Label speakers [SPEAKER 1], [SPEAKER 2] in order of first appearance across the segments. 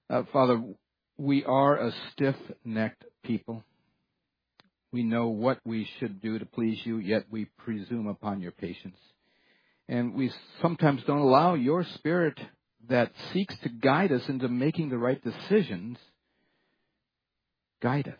[SPEAKER 1] Father, we are a stiff-necked people. We know what we should do to please you, yet we presume upon your patience. And we sometimes don't allow your Spirit that seeks to guide us into making the right decisions, guide us.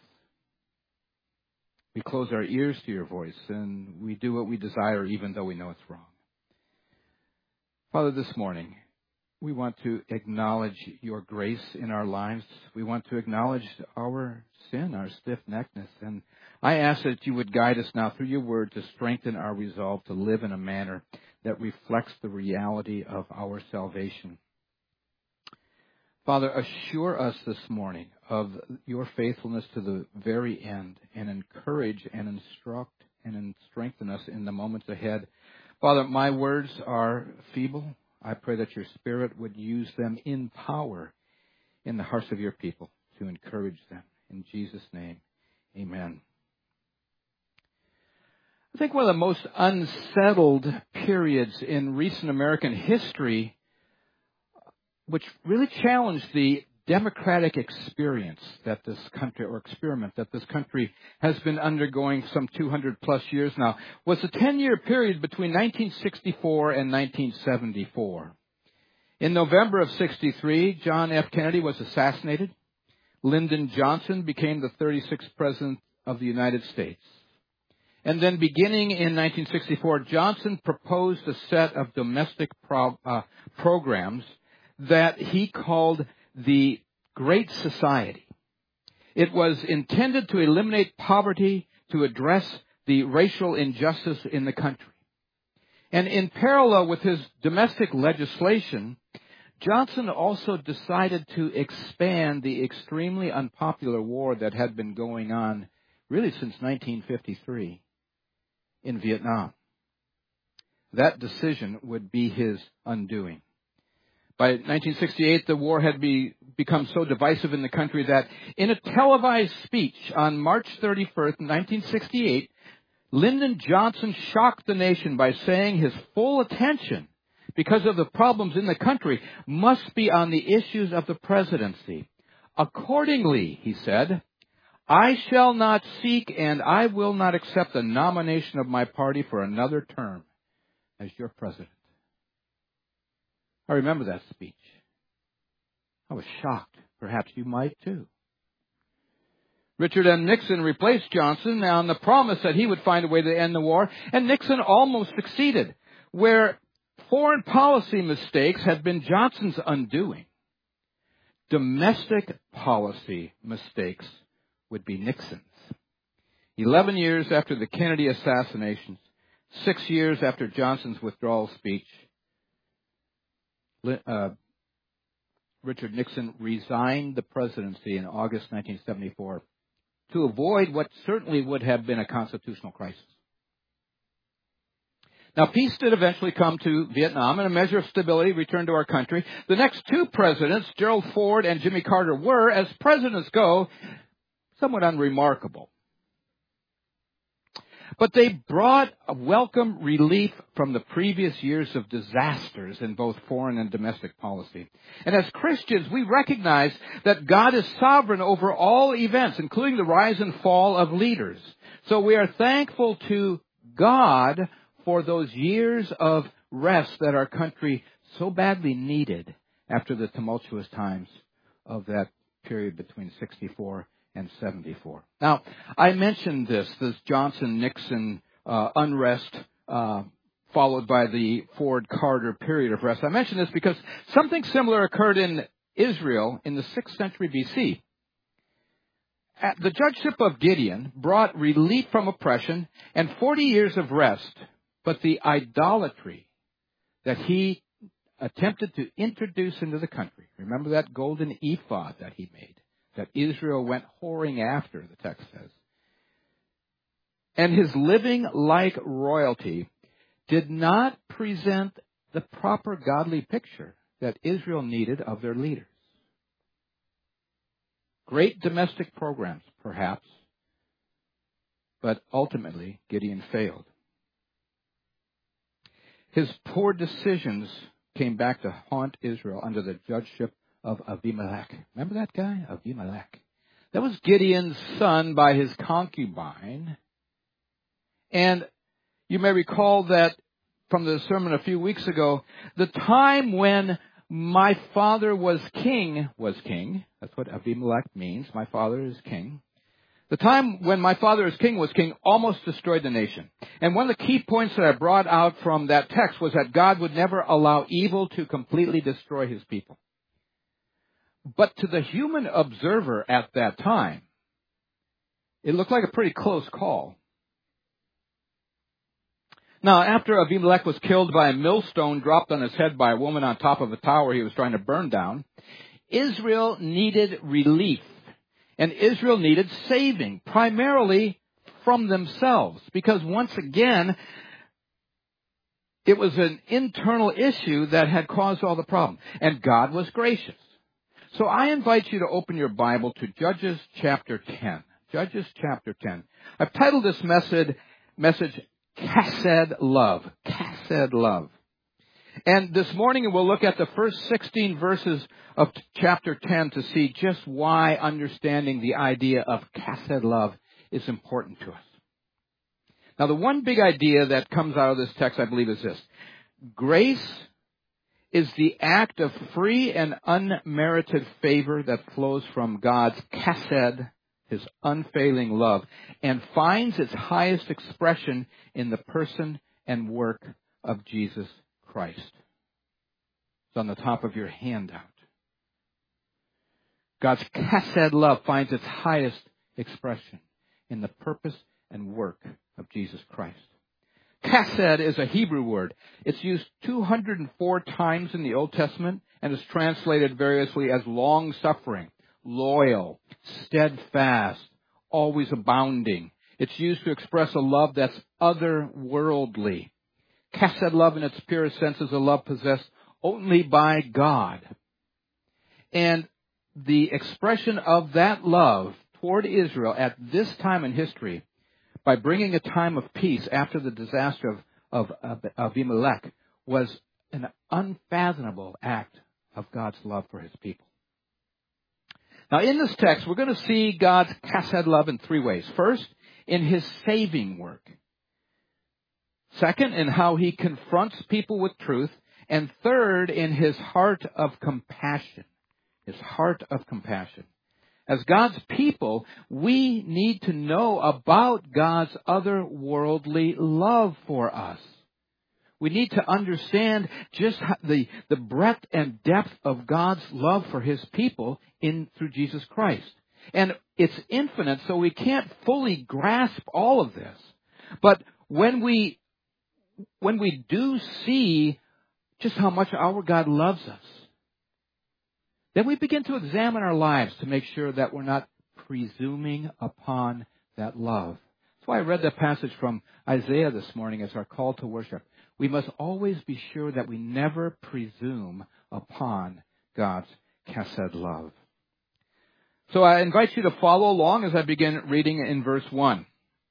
[SPEAKER 1] We close our ears to your voice, and we do what we desire even though we know it's wrong. Father, this morning, we want to acknowledge your grace in our lives. We want to acknowledge our sin, our stiff-neckedness. And I ask that you would guide us now through your word to strengthen our resolve to live in a manner that reflects the reality of our salvation. Father, assure us this morning of your faithfulness to the very end, and encourage and instruct and strengthen us in the moments ahead. Father, my words are feeble. I pray that your Spirit would use them in power in the hearts of your people to encourage them. In Jesus' name, amen. I think one of the most unsettled periods in recent American history, which really challenged the democratic experience that this country, or experiment that this country has been undergoing some 200 plus years now, was the 10-year period between 1964 and 1974. In November of 63, John F. Kennedy was assassinated. Lyndon Johnson became the 36th President of the United States. And then beginning in 1964, Johnson proposed a set of domestic programs that he called the Great Society. It was intended to eliminate poverty, to address the racial injustice in the country. And in parallel with his domestic legislation, Johnson also decided to expand the extremely unpopular war that had been going on really since 1953 in Vietnam. That decision would be his undoing. By 1968, the war had become so divisive in the country that in a televised speech on March 31st, 1968, Lyndon Johnson shocked the nation by saying his full attention, because of the problems in the country, must be on the issues of the presidency. Accordingly, he said, I shall not seek and I will not accept the nomination of my party for another term as your president. I remember that speech. I was shocked. Perhaps you might too. Richard M. Nixon replaced Johnson on the promise that he would find a way to end the war, and Nixon almost succeeded. Where foreign policy mistakes had been Johnson's undoing, domestic policy mistakes would be Nixon's. 11 years after the Kennedy assassinations, 6 years after Johnson's withdrawal speech, Richard Nixon resigned the presidency in August 1974 to avoid what certainly would have been a constitutional crisis. Now, peace did eventually come to Vietnam, and a measure of stability returned to our country. The next two presidents, Gerald Ford and Jimmy Carter, were, as presidents go, somewhat unremarkable. But they brought a welcome relief from the previous years of disasters in both foreign and domestic policy. And as Christians, we recognize that God is sovereign over all events, including the rise and fall of leaders. So we are thankful to God for those years of rest that our country so badly needed after the tumultuous times of that period between 64 and 74. Now, I mentioned this Johnson-Nixon unrest followed by the Ford-Carter period of rest. I mention this because something similar occurred in Israel in the 6th century BC. The judgeship of Gideon brought relief from oppression and 40 years of rest, but the idolatry that he attempted to introduce into the country, remember that golden ephod that he made, that Israel went whoring after, the text says. And his living like royalty did not present the proper godly picture that Israel needed of their leaders. Great domestic programs, perhaps, but ultimately Gideon failed. His poor decisions came back to haunt Israel under the judgeship of Abimelech. Remember that guy? Abimelech. That was Gideon's son by his concubine. And you may recall that from the sermon a few weeks ago, the time when my father was king. That's what Abimelech means. My father is king. The time when my father as king was king almost destroyed the nation. And one of the key points that I brought out from that text was that God would never allow evil to completely destroy his people. But to the human observer at that time, it looked like a pretty close call. Now, after Abimelech was killed by a millstone dropped on his head by a woman on top of a tower he was trying to burn down, Israel needed relief. And Israel needed saving, primarily from themselves. Because once again, it was an internal issue that had caused all the problem. And God was gracious. So I invite you to open your Bible to Judges chapter 10. Judges chapter 10. I've titled this message Chesed Love. Chesed Love. And this morning we'll look at the first 16 verses of chapter 10 to see just why understanding the idea of chesed love is important to us. Now, the one big idea that comes out of this text, I believe, is this. Grace is the act of free and unmerited favor that flows from God's chesed, his unfailing love, and finds its highest expression in the person and work of Jesus Christ. It's on the top of your handout. God's chesed love finds its highest expression in the purpose and work of Jesus Christ. Chesed is a Hebrew word. It's used 204 times in the Old Testament and is translated variously as long-suffering, loyal, steadfast, always abounding. It's used to express a love that's otherworldly. Chesed love in its purest sense is a love possessed only by God. And the expression of that love toward Israel at this time in history, by bringing a time of peace after the disaster of Abimelech, was an unfathomable act of God's love for his people. Now, in this text, we're going to see God's chesed love in three ways. First, in his saving work. Second, in how he confronts people with truth. And third, in his heart of compassion. His heart of compassion. As God's people, we need to know about God's otherworldly love for us. We need to understand just the breadth and depth of God's love for his people through Jesus Christ. And it's infinite, so we can't fully grasp all of this. But when we do see just how much our God loves us, then we begin to examine our lives to make sure that we're not presuming upon that love. That's why I read that passage from Isaiah this morning as our call to worship. We must always be sure that we never presume upon God's chesed love. So I invite you to follow along as I begin reading in verse 1.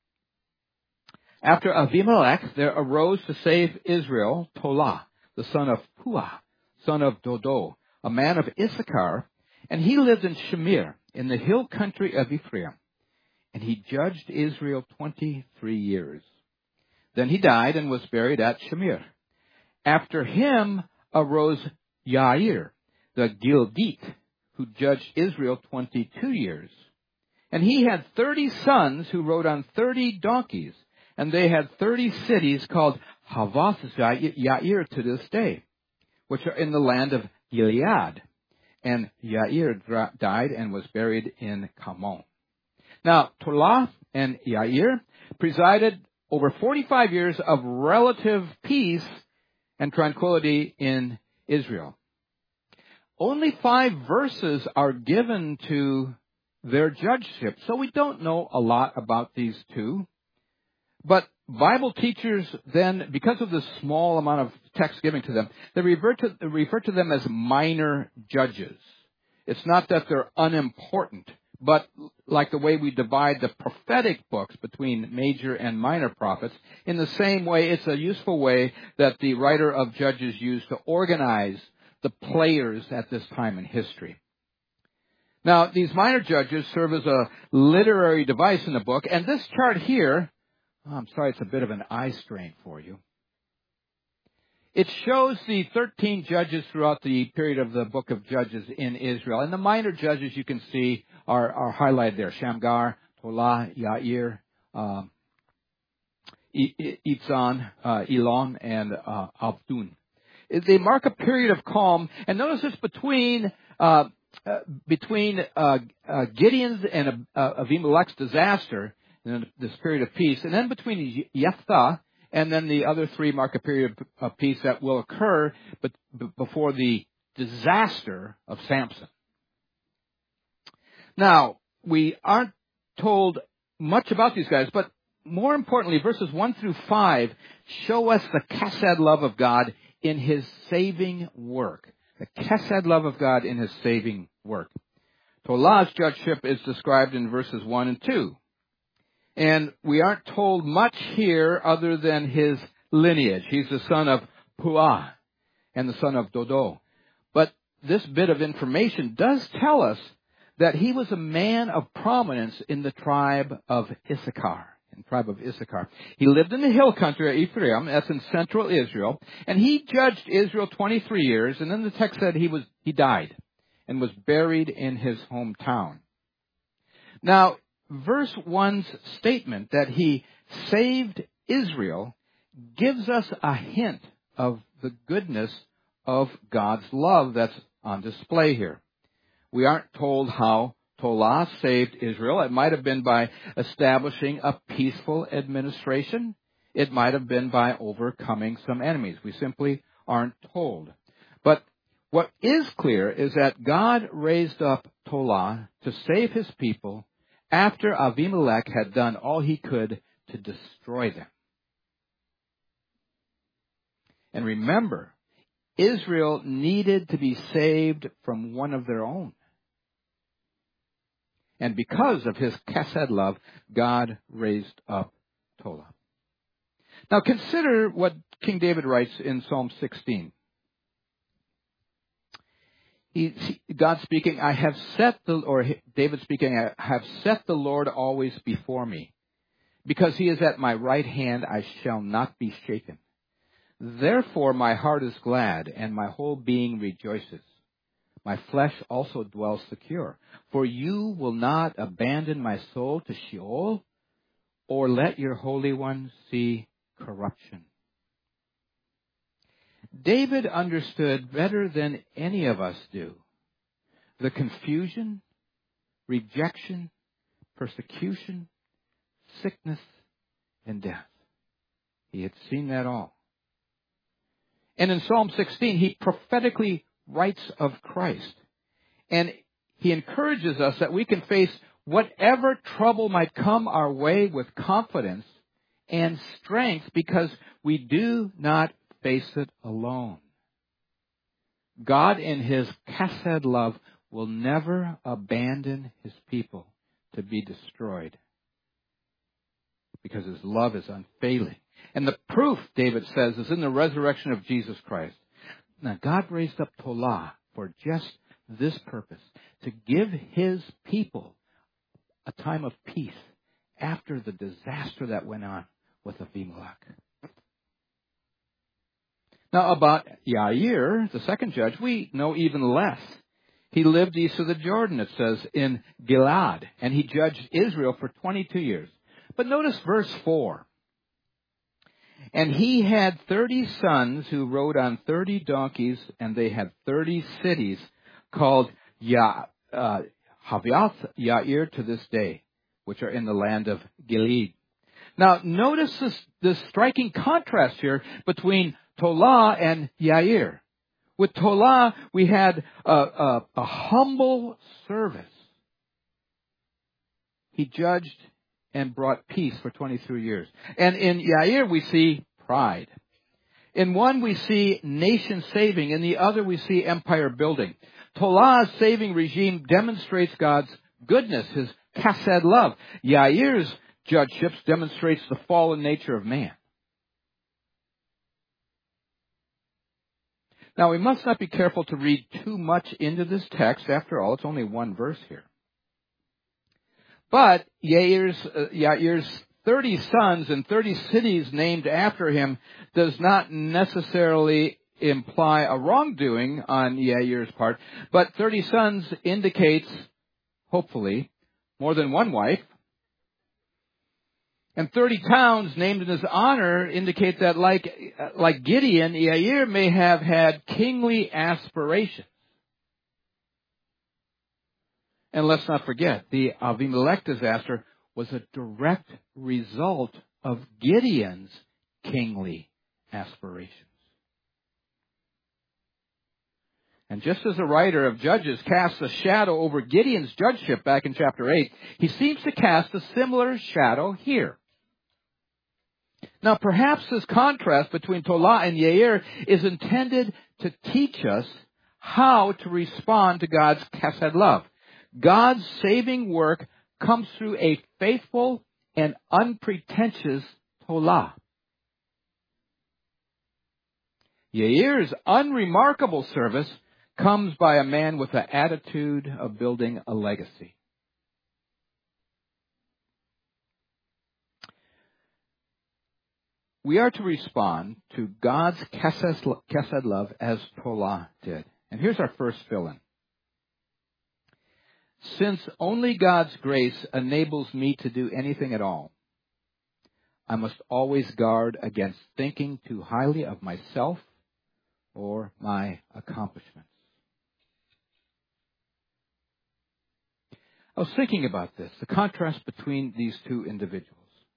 [SPEAKER 1] After Abimelech, there arose to save Israel Tola, the son of Puah, son of Dodo, a man of Issachar, and he lived in Shamir, in the hill country of Ephraim. And he judged Israel 23 years. Then he died and was buried at Shamir. After him arose Yair, the Gildite, who judged Israel 22 years. And he had 30 sons who rode on 30 donkeys, and they had 30 cities called Havoth Yair to this day, which are in the land of Gilead. And Yair died and was buried in Kamon. Now, Tola and Yair presided over 45 years of relative peace and tranquility in Israel. Only 5 verses are given to their judgeship, so we don't know a lot about these two. But Bible teachers then, because of the small amount of text given to them, they refer to them as minor judges. It's not that they're unimportant, but like the way we divide the prophetic books between major and minor prophets, in the same way, it's a useful way that the writer of Judges used to organize the players at this time in history. Now, these minor judges serve as a literary device in the book, and this chart here, I'm sorry, it's a bit of an eye strain for you. It shows the 13 judges throughout the period of the book of Judges in Israel. And the minor judges you can see are highlighted there. Shamgar, Tola, Yair, Itzan, Elon, and Avdun. They mark a period of calm. And notice this between Gideon's and Avimelech's disaster, and this period of peace, and then between Jephthah and then the other three mark a period of peace that will occur before the disaster of Samson. Now, we aren't told much about these guys, but more importantly, verses 1 through 5 show us the chesed love of God in His saving work. The chesed love of God in His saving work. Tolah's judgeship is described in verses 1 and 2. And we aren't told much here other than his lineage. He's the son of Puah and the son of Dodo. But this bit of information does tell us that he was a man of prominence in the tribe of Issachar. He lived in the hill country of Ephraim, that's in central Israel, and he judged Israel 23 years, and then the text said he died and was buried in his hometown. Now, verse 1's statement that he saved Israel gives us a hint of the goodness of God's love that's on display here. We aren't told how Tolah saved Israel. It might have been by establishing a peaceful administration. It might have been by overcoming some enemies. We simply aren't told. But what is clear is that God raised up Tolah to save his people after Avimelech had done all he could to destroy them. And remember, Israel needed to be saved from one of their own. And because of his chesed love, God raised up Tolah. Now consider what King David writes in Psalm 16. God speaking, David speaking, I have set the Lord always before me. Because he is at my right hand, I shall not be shaken. Therefore my heart is glad, and my whole being rejoices. My flesh also dwells secure. For you will not abandon my soul to Sheol, or let your Holy One see corruption. David understood better than any of us do the confusion, rejection, persecution, sickness, and death. He had seen that all. And in Psalm 16, he prophetically writes of Christ. And he encourages us that we can face whatever trouble might come our way with confidence and strength because we do not face it alone. God in his chesed love will never abandon his people to be destroyed because his love is unfailing. And the proof, David says, is in the resurrection of Jesus Christ. Now, God raised up Tolah for just this purpose, to give his people a time of peace after the disaster that went on with Avimelech. Now, about Yair, the second judge, we know even less. He lived east of the Jordan, it says, in Gilad, and he judged Israel for 22 years. But notice verse 4. And he had 30 sons who rode on 30 donkeys, and they had 30 cities called Havath Yair to this day, which are in the land of Gilead. Now, notice this striking contrast here between Tolah and Yair. With Tolah, we had a humble service. He judged and brought peace for 23 years. And in Yair, we see pride. In one, we see nation saving. In the other, we see empire building. Tolah's saving regime demonstrates God's goodness, his chesed love. Yair's judgeships demonstrates the fallen nature of man. Now, we must not be careful to read too much into this text. After all, it's only one verse here. But Yair's 30 sons and 30 cities named after him does not necessarily imply a wrongdoing on Yair's part, but 30 sons indicates, hopefully, more than one wife. And 30 towns named in his honor indicate that like Gideon, Yair may have had kingly aspirations. And let's not forget, the Avimelech disaster was a direct result of Gideon's kingly aspirations. And just as the writer of Judges casts a shadow over Gideon's judgeship back in chapter 8, he seems to cast a similar shadow here. Now, perhaps this contrast between Tola and Yair is intended to teach us how to respond to God's chesed love. God's saving work comes through a faithful and unpretentious Tola. Yair's unremarkable service comes by a man with the attitude of building a legacy. We are to respond to God's chesed love as Tola did. And here's our first fill-in. Since only God's grace enables me to do anything at all, I must always guard against thinking too highly of myself or my accomplishments. I was thinking about this, the contrast between these two individuals.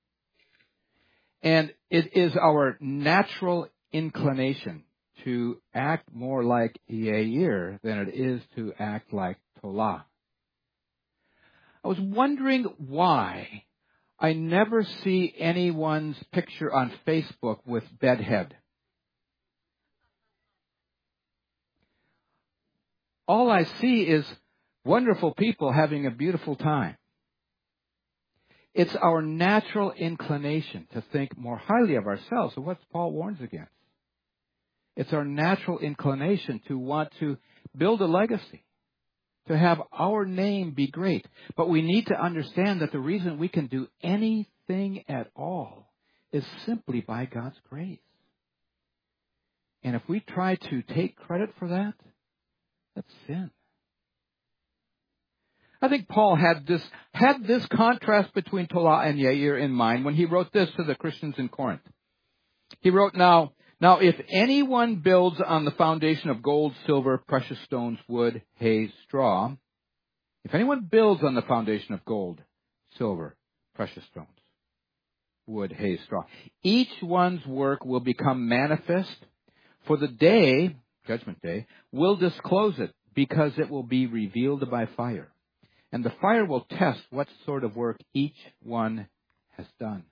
[SPEAKER 1] And it is our natural inclination to act more like Yair than it is to act like Tola. I was wondering why I never see anyone's picture on Facebook with bedhead. All I see is wonderful people having a beautiful time. It's our natural inclination to think more highly of ourselves. So what Paul warns against? It's our natural inclination to want to build a legacy, to have our name be great. But we need to understand that the reason we can do anything at all is simply by God's grace. And if we try to take credit for that, that's sin. I think Paul had this contrast between Tola and Yair in mind when he wrote this to the Christians in Corinth. He wrote, Now if anyone builds on the foundation of gold, silver, precious stones, wood, hay, straw, if anyone builds on the foundation of gold, silver, precious stones, wood, hay, straw, each one's work will become manifest, for the day, Judgment Day, will disclose it, because it will be revealed by fire. And the fire will test what sort of work each one has done.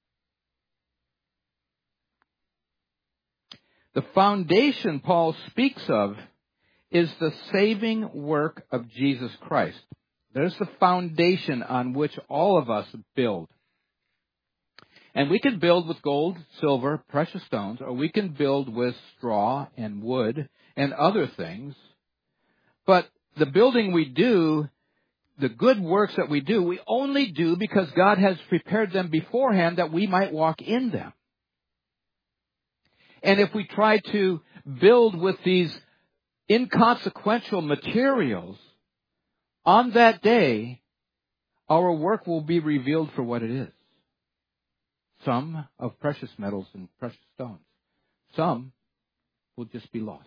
[SPEAKER 1] The foundation Paul speaks of is the saving work of Jesus Christ. There's the foundation on which all of us build. And we can build with gold, silver, precious stones, or we can build with straw and wood and other things. But the building we do, the good works that we do, we only do because God has prepared them beforehand that we might walk in them. And if we try to build with these inconsequential materials, on that day, our work will be revealed for what it is. Some of precious metals and precious stones. Some will just be lost.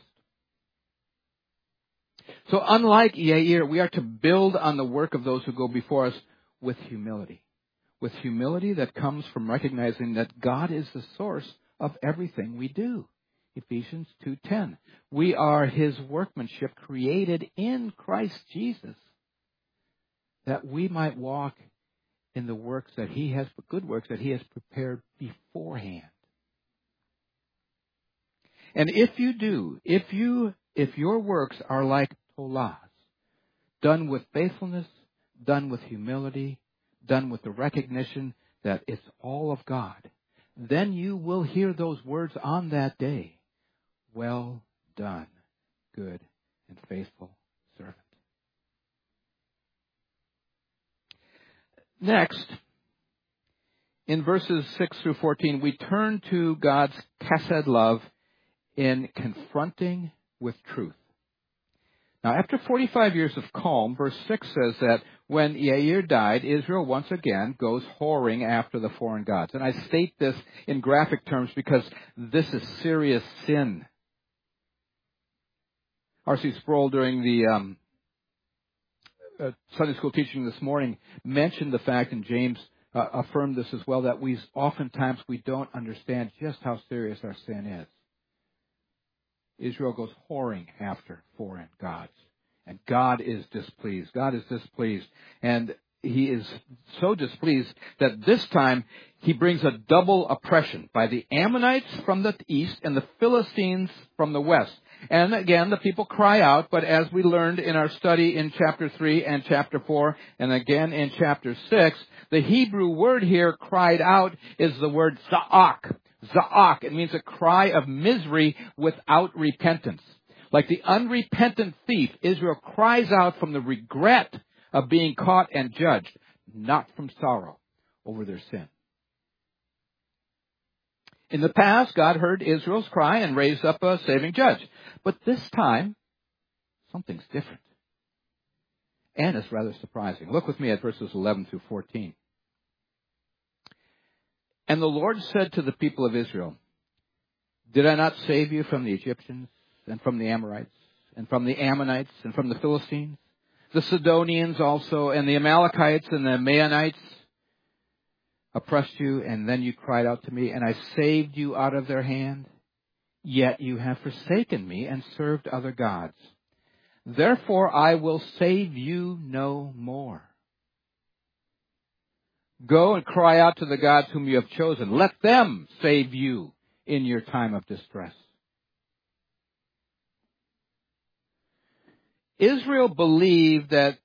[SPEAKER 1] So unlike Yair, we are to build on the work of those who go before us with humility. With humility that comes from recognizing that God is the source of everything we do. Ephesians 2:10. We are His workmanship created in Christ Jesus, that we might walk in the works that He has, good works that He has prepared beforehand. And if you do, if your works are like Tola's, done with faithfulness, done with humility, done with the recognition that it's all of God, then you will hear those words on that day. Well done, good and faithful servant. Next, in verses 6 through 14, we turn to God's chesed love in confronting with truth. Now, after 45 years of calm, verse 6 says that when Yair died, Israel once again goes whoring after the foreign gods. And I state this in graphic terms because this is serious sin. R.C. Sproul, during the Sunday school teaching this morning, mentioned the fact, and James affirmed this as well, that oftentimes we don't understand just how serious our sin is. Israel goes whoring after foreign gods. And God is displeased. God is displeased. And He is so displeased that this time He brings a double oppression by the Ammonites from the east and the Philistines from the west. And again, the people cry out, but as we learned in our study in chapter 3 and chapter 4, and again in chapter 6, the Hebrew word here, cried out, is the word za'ak. Za'ak. It means a cry of misery without repentance. Like the unrepentant thief, Israel cries out from the regret of being caught and judged, not from sorrow over their sin. In the past, God heard Israel's cry and raised up a saving judge. But this time, something's different. And it's rather surprising. Look with me at verses 11 through 14. And the Lord said to the people of Israel, did I not save you from the Egyptians and from the Amorites and from the Ammonites and from the Philistines, the Sidonians also, and the Amalekites and the Maonites oppressed you, and then you cried out to me, and I saved you out of their hand? Yet you have forsaken me and served other gods. Therefore I will save you no more. Go and cry out to the gods whom you have chosen. Let them save you in your time of distress. Israel believed that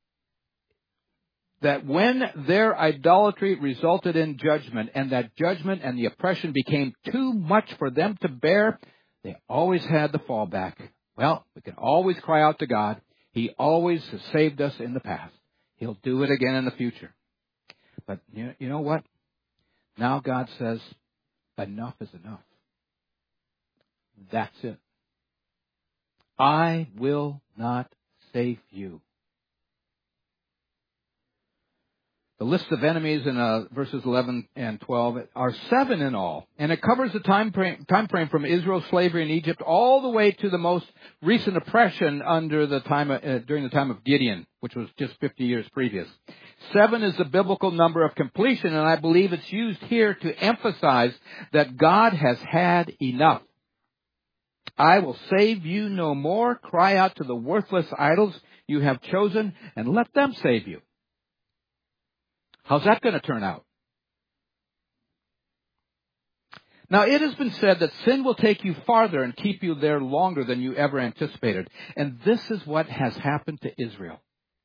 [SPEAKER 1] when their idolatry resulted in judgment, and that judgment and the oppression became too much for them to bear, they always had the fallback. Well, we can always cry out to God. He always has saved us in the past. He'll do it again in the future. But you know what? Now God says, enough is enough. That's it. I will not save you. The list of enemies in verses 11 and 12 are 7 in all. And it covers the time frame from Israel's slavery in Egypt all the way to the most recent oppression during the time of Gideon, which was just 50 years previous. 7 is the biblical number of completion, and I believe it's used here to emphasize that God has had enough. I will save you no more. Cry out to the worthless idols you have chosen, and let them save you. How's that going to turn out? Now, it has been said that sin will take you farther and keep you there longer than you ever anticipated. And this is what has happened to Israel.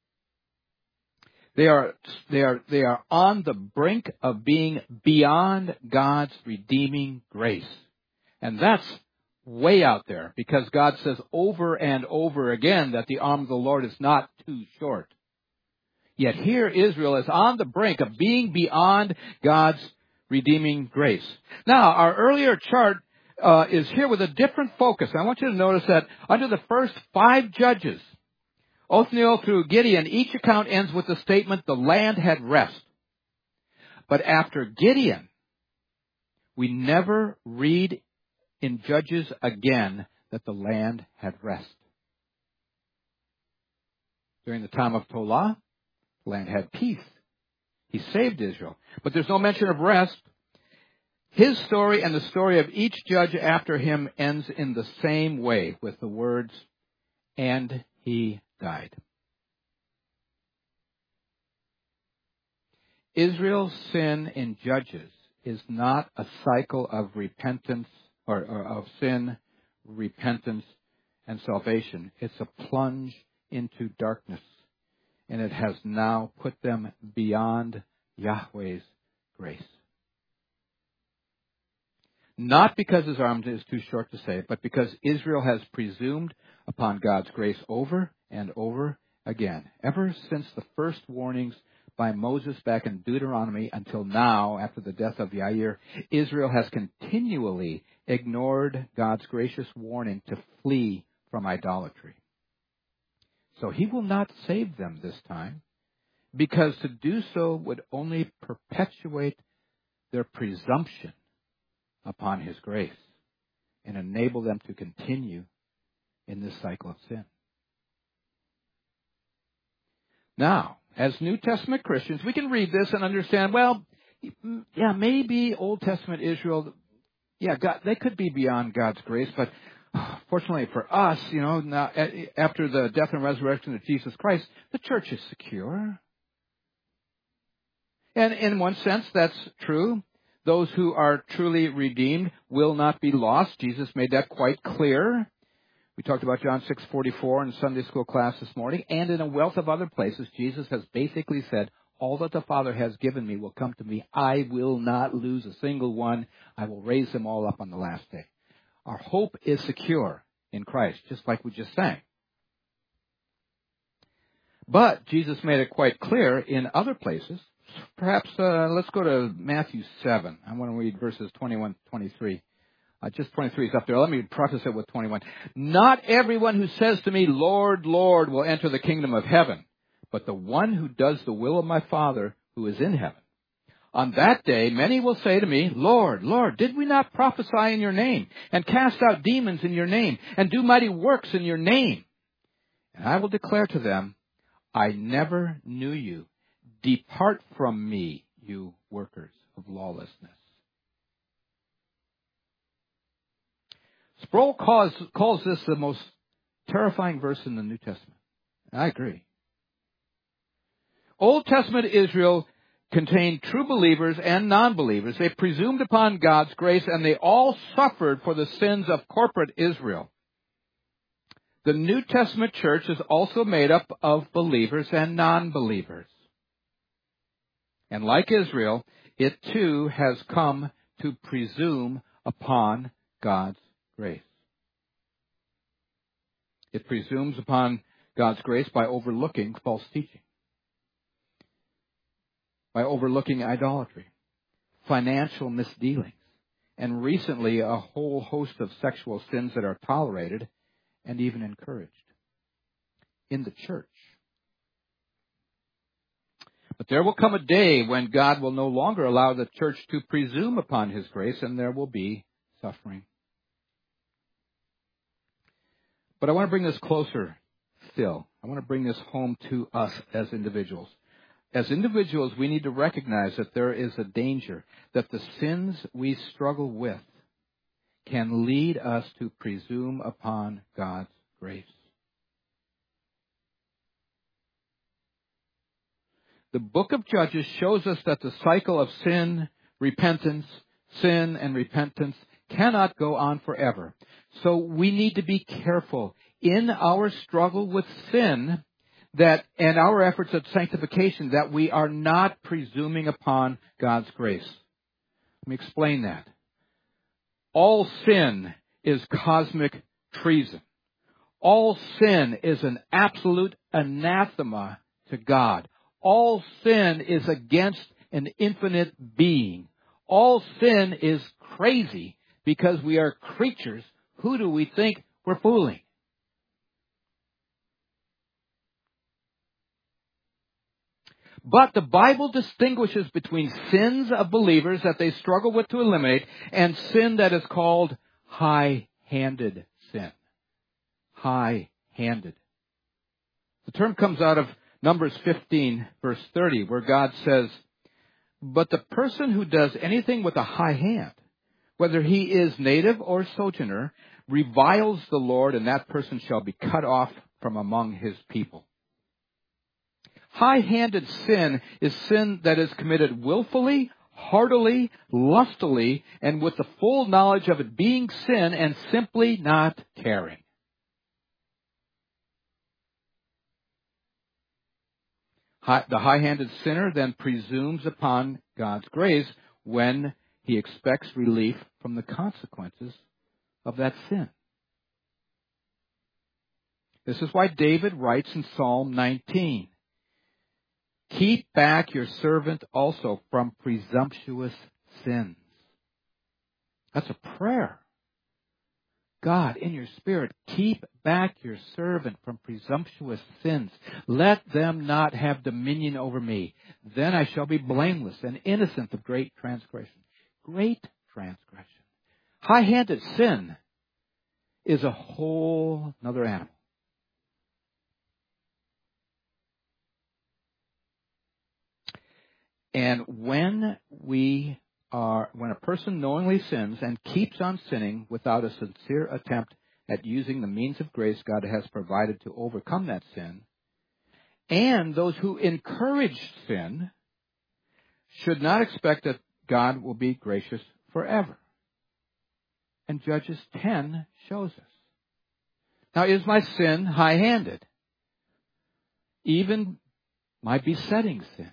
[SPEAKER 1] They are on the brink of being beyond God's redeeming grace. And that's way out there, because God says over and over again that the arm of the Lord is not too short. Yet here Israel is on the brink of being beyond God's redeeming grace. Now, our earlier chart is here with a different focus. I want you to notice that under the first 5 judges, Othniel through Gideon, each account ends with the statement, the land had rest. But after Gideon, we never read in Judges again that the land had rest. During the time of Tola, the land had peace. He saved Israel. But there's no mention of rest. His story and the story of each judge after him ends in the same way, with the words, and he died. Israel's sin in Judges is not a cycle of repentance or of sin, repentance, and salvation. It's a plunge into darkness. And it has now put them beyond Yahweh's grace. Not because his arm is too short to save, but because Israel has presumed upon God's grace over and over again. Ever since the first warnings by Moses back in Deuteronomy until now, after the death of Yair, Israel has continually ignored God's gracious warning to flee from idolatry. So he will not save them this time, because to do so would only perpetuate their presumption upon his grace and enable them to continue in this cycle of sin. Now, as New Testament Christians, we can read this and understand, well, yeah, maybe Old Testament Israel, yeah, God, they could be beyond God's grace, but fortunately for us, now, after the death and resurrection of Jesus Christ, the church is secure. And in one sense, that's true. Those who are truly redeemed will not be lost. Jesus made that quite clear. We talked about John 6:44 in Sunday school class this morning, and in a wealth of other places, Jesus has basically said, all that the Father has given me will come to me. I will not lose a single one. I will raise them all up on the last day. Our hope is secure in Christ, just like we just sang. But Jesus made it quite clear in other places. Perhaps let's go to Matthew 7. I want to read verses 21 23. Just 23 is up there. Let me preface it with 21. Not everyone who says to me, Lord, Lord, will enter the kingdom of heaven, but the one who does the will of my Father who is in heaven. On that day, many will say to me, Lord, Lord, did we not prophesy in your name, and cast out demons in your name, and do mighty works in your name? And I will declare to them, I never knew you. Depart from me, you workers of lawlessness. Sproul calls this the most terrifying verse in the New Testament. I agree. Old Testament Israel contained true believers and non-believers. They presumed upon God's grace, and they all suffered for the sins of corporate Israel. The New Testament church is also made up of believers and non-believers. And like Israel, it too has come to presume upon God's grace. It presumes upon God's grace by overlooking false teaching, by overlooking idolatry, financial misdealings, and recently a whole host of sexual sins that are tolerated and even encouraged in the church. But there will come a day when God will no longer allow the church to presume upon his grace, and there will be suffering. But I want to bring this closer still. I want to bring this home to us as individuals. As individuals, we need to recognize that there is a danger that the sins we struggle with can lead us to presume upon God's grace. The book of Judges shows us that the cycle of sin, and repentance cannot go on forever. So we need to be careful in our struggle with sin and our efforts at sanctification that we are not presuming upon God's grace. Let me explain that. All sin is cosmic treason. All sin is an absolute anathema to God. All sin is against an infinite being. All sin is crazy because we are creatures. Who do we think we're fooling? But the Bible distinguishes between sins of believers that they struggle with to eliminate and sin that is called high-handed sin. High-handed. The term comes out of Numbers 15, verse 30, where God says, but the person who does anything with a high hand, whether he is native or sojourner, reviles the Lord, and that person shall be cut off from among his people. High-handed sin is sin that is committed willfully, heartily, lustily, and with the full knowledge of it being sin and simply not caring. The high-handed sinner then presumes upon God's grace when he expects relief from the consequences of that sin. This is why David writes in Psalm 19, keep back your servant also from presumptuous sins. That's a prayer. God, in your Spirit, keep back your servant from presumptuous sins. Let them not have dominion over me. Then I shall be blameless and innocent of great transgression. Great transgression. High-handed sin is a whole other animal. And when a person knowingly sins and keeps on sinning without a sincere attempt at using the means of grace God has provided to overcome that sin, and those who encourage sin should not expect that God will be gracious forever. And Judges 10 shows us. Now, is my sin high-handed? Even my besetting sin.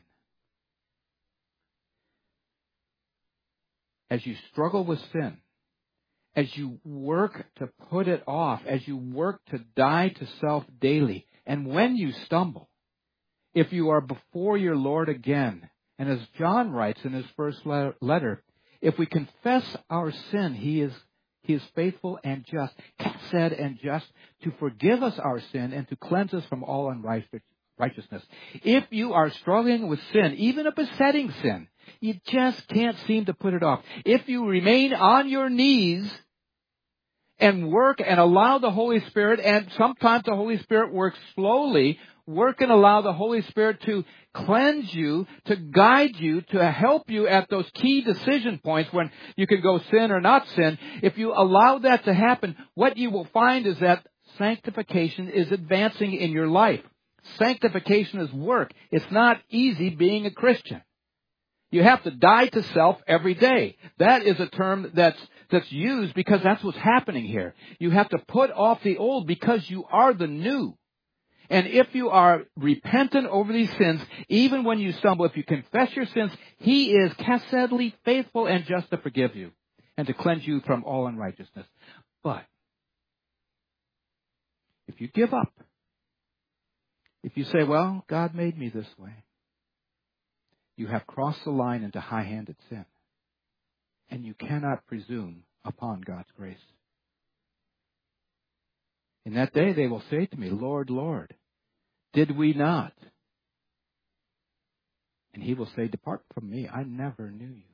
[SPEAKER 1] As you struggle with sin, as you work to put it off, as you work to die to self daily, and when you stumble, if you are before your Lord again, and as John writes in his first letter, if we confess our sin, He is faithful and just, said and just, to forgive us our sin and to cleanse us from all unrighteousness. If you are struggling with sin, even a besetting sin, you just can't seem to put it off. If you remain on your knees and work and allow the Holy Spirit, and sometimes the Holy Spirit works slowly, work and allow the Holy Spirit to cleanse you, to guide you, to help you at those key decision points when you can go sin or not sin. If you allow that to happen, what you will find is that sanctification is advancing in your life. Sanctification is work. It's not easy being a Christian. You have to die to self every day. That is a term that's used because that's what's happening here. You have to put off the old because you are the new. And if you are repentant over these sins, even when you stumble, if you confess your sins, He is chesed, faithful and just to forgive you and to cleanse you from all unrighteousness. But if you give up, if you say, well, God made me this way, you have crossed the line into high-handed sin. And you cannot presume upon God's grace. In that day they will say to me, Lord, Lord, did we not? And He will say, depart from me, I never knew you.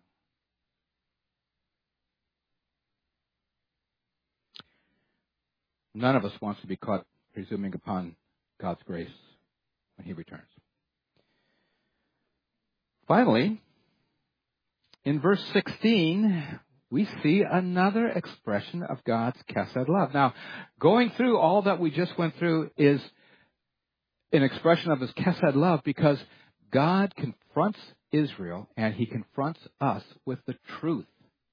[SPEAKER 1] None of us wants to be caught presuming upon God's grace when He returns. Finally, in verse 16, we see another expression of God's chesed love. Now, going through all that we just went through is an expression of His chesed love because God confronts Israel and He confronts us with the truth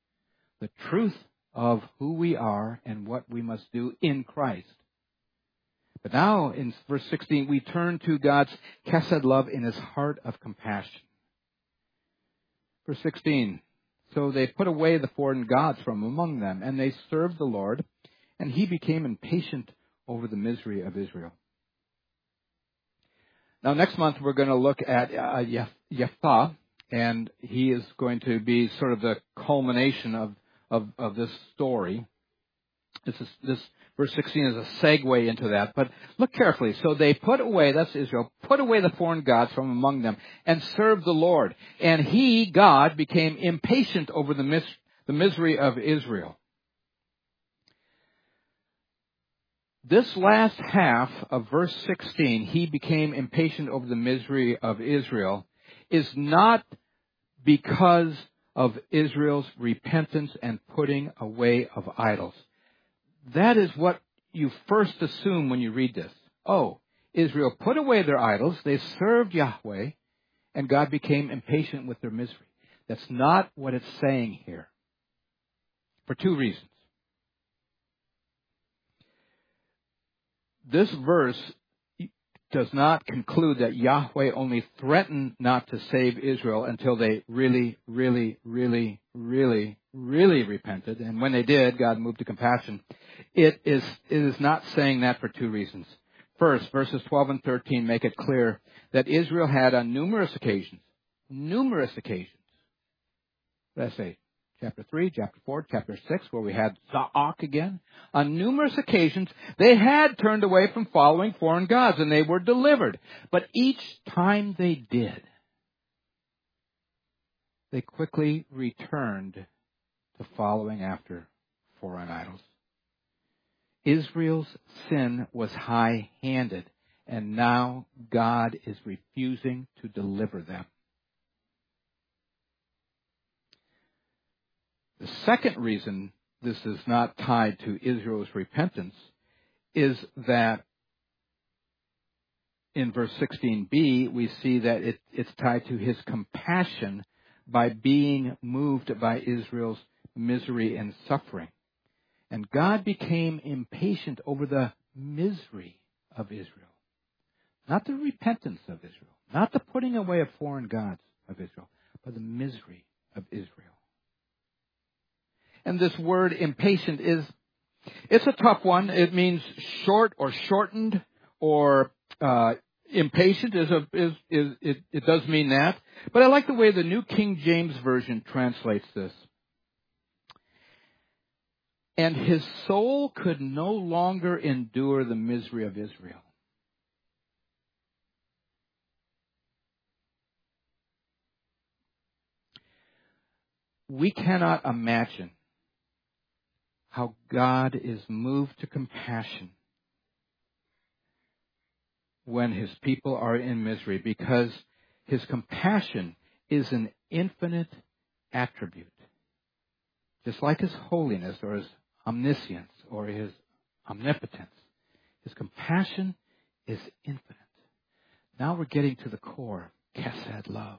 [SPEAKER 1] of who we are and what we must do in Christ. But now, in verse 16, we turn to God's chesed love in His heart of compassion. Verse 16, so they put away the foreign gods from among them, and they served the Lord, and He became impatient over the misery of Israel. Now, next month, we're going to look at Jephthah, and he is going to be sort of the culmination of this story. This verse 16 is a segue into that. But look carefully. So they put away, that's Israel, put away the foreign gods from among them and served the Lord. And He, God, became impatient over the misery of Israel. This last half of verse 16, He became impatient over the misery of Israel, is not because of Israel's repentance and putting away of idols. That is what you first assume when you read this. Oh, Israel put away their idols, they served Yahweh, and God became impatient with their misery. That's not what it's saying here. For two reasons. This verse does not conclude that Yahweh only threatened not to save Israel until they really, really, really, really, really repented. And when they did, God moved to compassion. It is not saying that for two reasons. First, verses 12 and 13 make it clear that Israel had on numerous occasions, let's say, chapter 3, chapter 4, chapter 6, where we had Za'ak again. On numerous occasions, they had turned away from following foreign gods, and they were delivered. But each time they did, they quickly returned to following after foreign idols. Israel's sin was high-handed, and now God is refusing to deliver them. The second reason this is not tied to Israel's repentance is that in verse 16b, we see that it's tied to his compassion by being moved by Israel's misery and suffering. And God became impatient over the misery of Israel. Not the repentance of Israel. Not the putting away of foreign gods of Israel, but the misery of Israel. And this word impatient it's a tough one. It means short or shortened or impatient it does mean that. But I like the way the New King James Version translates this. And his soul could no longer endure the misery of Israel. We cannot imagine how God is moved to compassion when his people are in misery, because his compassion is an infinite attribute. Just like his holiness or his omniscience or his omnipotence. His compassion is infinite. Now we're getting to the core, chesed love.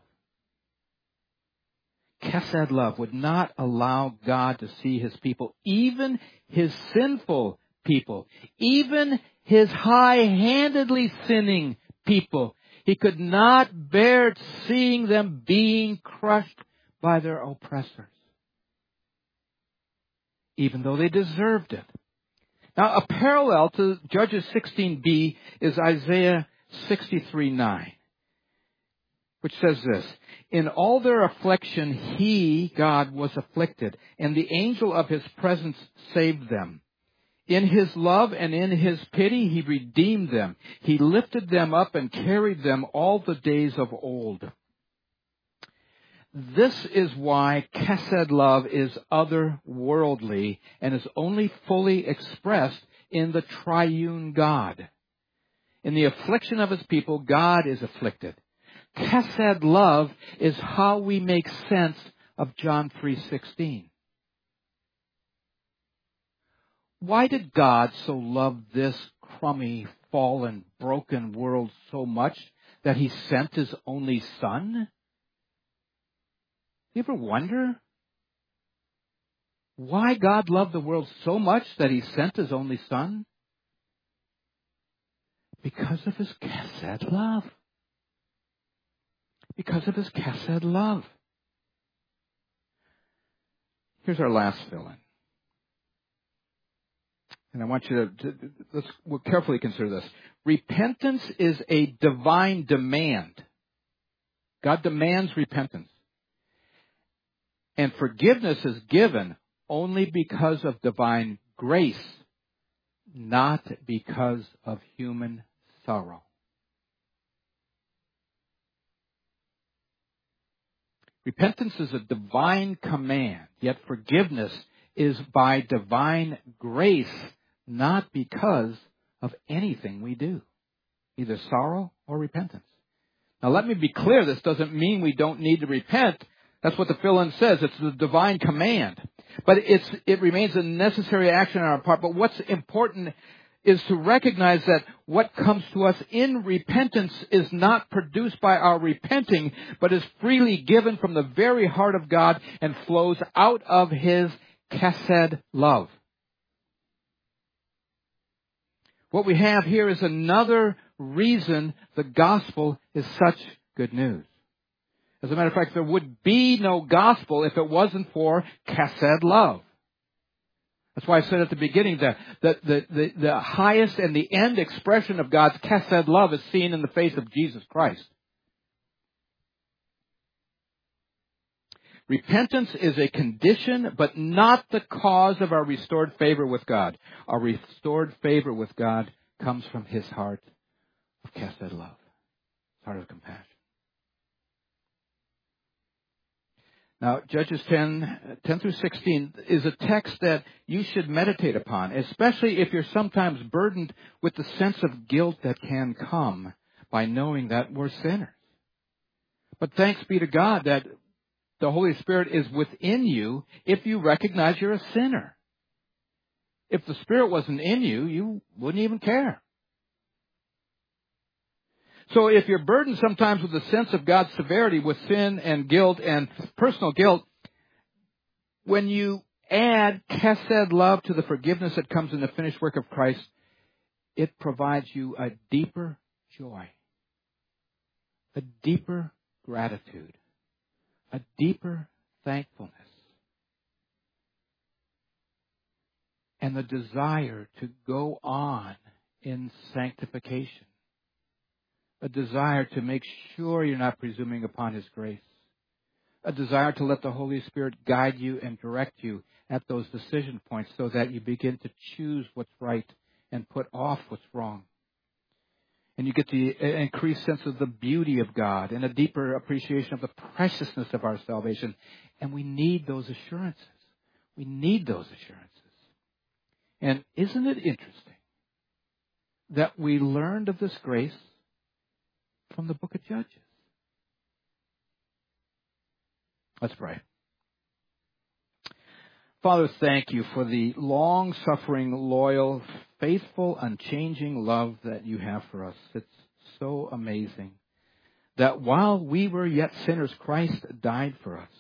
[SPEAKER 1] Chesed love would not allow God to see his people, even his sinful people, even his high-handedly sinning people. He could not bear seeing them being crushed by their oppressors, even though they deserved it. Now, a parallel to Judges 16b is Isaiah 63:9, which says this: In all their affliction, he, God, was afflicted, and the angel of his presence saved them. In his love and in his pity, he redeemed them. He lifted them up and carried them all the days of old. This is why chesed love is otherworldly and is only fully expressed in the triune God. In the affliction of his people, God is afflicted. Chesed love is how we make sense of John 3:16. Why did God so love this crummy, fallen, broken world so much that he sent his only Son? You ever wonder why God loved the world so much that he sent his only Son? Because of his chesed love. Because of his chesed love. Here's our last fill-in. And I want you we'll carefully consider this. Repentance is a divine demand. God demands repentance. And forgiveness is given only because of divine grace, not because of human sorrow. Repentance is a divine command, yet forgiveness is by divine grace, not because of anything we do, either sorrow or repentance. Now let me be clear, this doesn't mean we don't need to repent. That's what the fill-in says. It's the divine command. But it remains a necessary action on our part. But what's important is to recognize that what comes to us in repentance is not produced by our repenting, but is freely given from the very heart of God and flows out of his chesed love. What we have here is another reason the gospel is such good news. As a matter of fact, there would be no gospel if it wasn't for chesed love. That's why I said at the beginning that the highest and the end expression of God's chesed love is seen in the face of Jesus Christ. Repentance is a condition, but not the cause of our restored favor with God. Our restored favor with God comes from His heart of chesed love, heart of compassion. Now, Judges 10 through 16 is a text that you should meditate upon, especially if you're sometimes burdened with the sense of guilt that can come by knowing that we're sinners. But thanks be to God that the Holy Spirit is within you if you recognize you're a sinner. If the Spirit wasn't in you, you wouldn't even care. So if you're burdened sometimes with a sense of God's severity with sin and guilt and personal guilt, when you add chesed love to the forgiveness that comes in the finished work of Christ, it provides you a deeper joy, a deeper gratitude, a deeper thankfulness, and the desire to go on in sanctification. A desire to make sure you're not presuming upon His grace. A desire to let the Holy Spirit guide you and direct you at those decision points so that you begin to choose what's right and put off what's wrong. And you get the increased sense of the beauty of God and a deeper appreciation of the preciousness of our salvation. And we need those assurances. We need those assurances. And isn't it interesting that we learned of this grace from the book of Judges? Let's pray. Father, thank you for the long-suffering, loyal, faithful, unchanging love that you have for us. It's so amazing that while we were yet sinners, Christ died for us.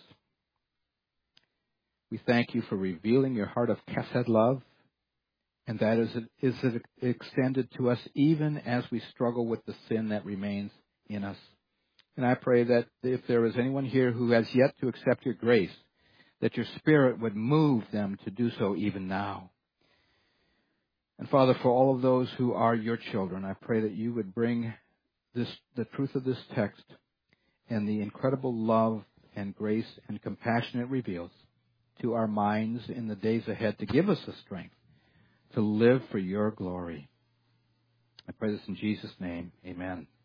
[SPEAKER 1] We thank you for revealing your heart of chesed love, and that is it extended to us even as we struggle with the sin that remains in us. And I pray that if there is anyone here who has yet to accept your grace, that your Spirit would move them to do so even now. And Father, for all of those who are your children, I pray that you would bring the truth of this text and the incredible love and grace and compassion it reveals to our minds in the days ahead to give us the strength to live for your glory. I pray this in Jesus' name. Amen.